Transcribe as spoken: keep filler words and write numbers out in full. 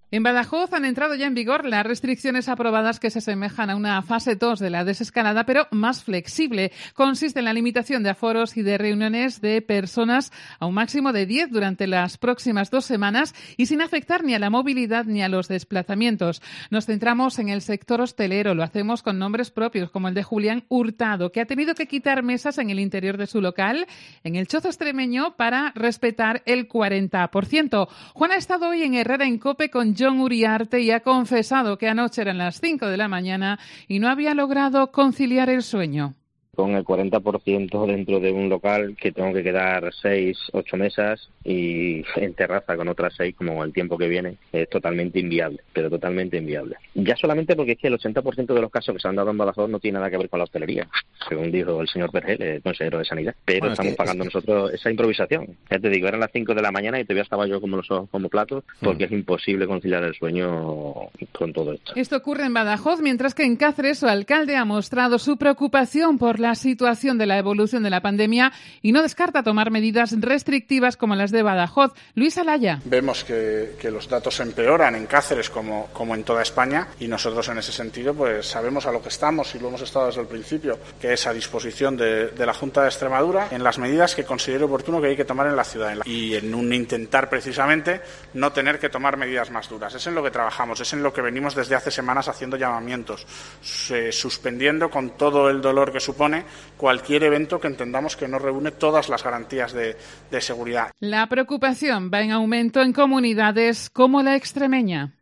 En Badajoz han entrado ya en vigor las restricciones aprobadas que se asemejan a una fase dos de la desescalada, pero más flexible. Consiste en la limitación de aforos y de reuniones de personas a un máximo de diez durante las próximas dos semanas y sin afectar ni a la movilidad ni a los desplazamientos. Nos centramos en el sector hostelero. Lo hacemos con nombres propios, como el de Julián Hurtado, que ha tenido que quitar mesas en el interior de su local, en el Chozo extremeño, para respetar el cuarenta por ciento. Juan ha estado hoy en Herrera en COPE con John Uriarte y ha confesado que anoche eran las cinco de la mañana y no había logrado conciliar el sueño. Con el cuarenta por ciento dentro de un local que tengo que quedar seis, ocho mesas y en terraza con otras seis, como el tiempo que viene, es totalmente inviable, pero totalmente inviable. Ya solamente porque es que el ochenta por ciento de los casos que se han dado en Badajoz no tiene nada que ver con la hostelería, según dijo el señor Vergel, el consejero de Sanidad. Pero bueno, estamos es que, pagando es... nosotros esa improvisación. Ya te digo, eran las cinco de la mañana y todavía estaba yo como los ojos como platos, porque mm. es imposible conciliar el sueño con todo esto. Esto ocurre en Badajoz, mientras que en Cáceres su alcalde ha mostrado su preocupación por la situación de la evolución de la pandemia y no descarta tomar medidas restrictivas como las de Badajoz. Luis Alaya. Vemos que, que los datos empeoran en Cáceres como, como en toda España y nosotros en ese sentido pues sabemos a lo que estamos y lo hemos estado desde el principio, que es a disposición de, de la Junta de Extremadura en las medidas que considere oportuno que hay que tomar en la ciudad y en un intentar precisamente no tener que tomar medidas más duras. Es en lo que trabajamos, es en lo que venimos desde hace semanas haciendo llamamientos, eh, suspendiendo con todo el dolor que supone cualquier evento que entendamos que no reúne todas las garantías de, de seguridad. La preocupación va en aumento en comunidades como la extremeña.